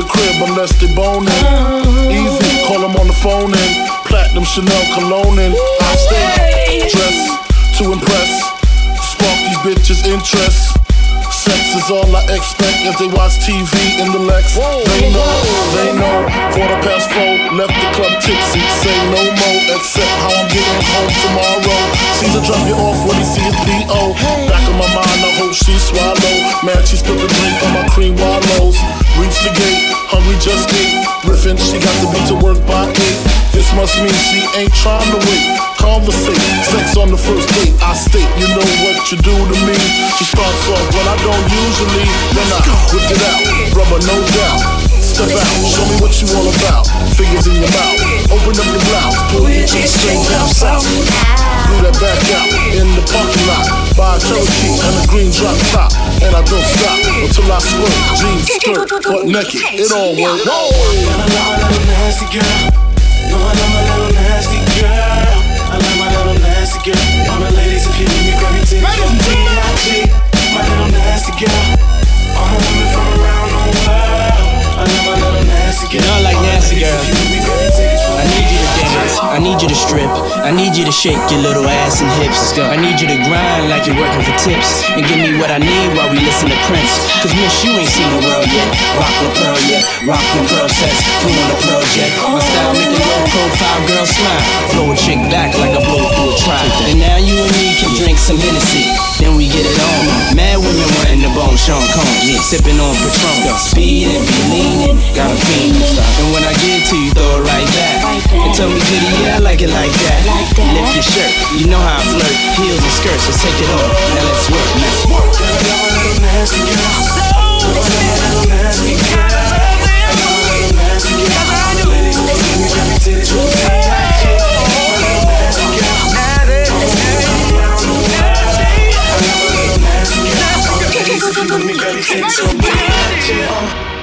the crib unless they boning. Easy, call them on the phone and platinum Chanel cologne and I stay dressed to impress, spark these bitches' interest. Sex is all I expect as they watch TV in the Lex. They know, 4:15, left the club tipsy. Say no more, except how I'm getting home tomorrow. Caesar drop you off when he sees P.O. Back in my mind, I hope she swallow. Man, she spilled the drink on my cream wallows. Reach the gate, hungry just ate. Riffin', she got to be to work by 8. This must mean she ain't trying to wait. Conversate, sex on the first date. I state, you know what you do to me. She starts off when I don't usually. Then I whip it out, rubber no doubt. Step out, show me what you all about. Fingers in your mouth, open up your blouse. Pull your jeans straight down south. Blew that back out in the parking lot. Buy a Cherokee and a green drop top. And I don't stop until I squirt. Jeans, skirt, butt naked, it all works. I'm a little nasty girl. No, I'm a little nasty girl. I like my little nasty girl. All the ladies, if you need me, grab me to G.I.G. My little nasty girl. All the women from around the world. I like my little nasty girl. You know I like nasty girls. I need you to dance, I need you to strip, I need you to shake your little ass and hips. I need you to grind like you're working for tips, and give me what I need while we listen to Prince. Cause miss, you ain't seen the world yet. Rock with Pearl yet, rock with Pearl sets, flew on the project. My style make a low profile girl smile, blow a chick back like I blow through a tribe. And now you and me can drink some Hennessy, then we get it on. Mad women wanting the bone Sean Combs, sipping on Patron. Speeding, be leaning, got a fiend. And when I get to you, throw it right back. And tell me, goody, yeah, I like it like that. Lift your shirt, you know how I flirt. Heels and skirts, let's take it off. Now let's work, let's work. I love my little nasty girl. I love my little nasty girl. I love my little nasty girl. All the ladies, if you need me, grab me to the G.I.G. My little nasty girl. All the women from around the world. I love my little nasty girl. All the ladies, if you need me, grab me to the G.I.G.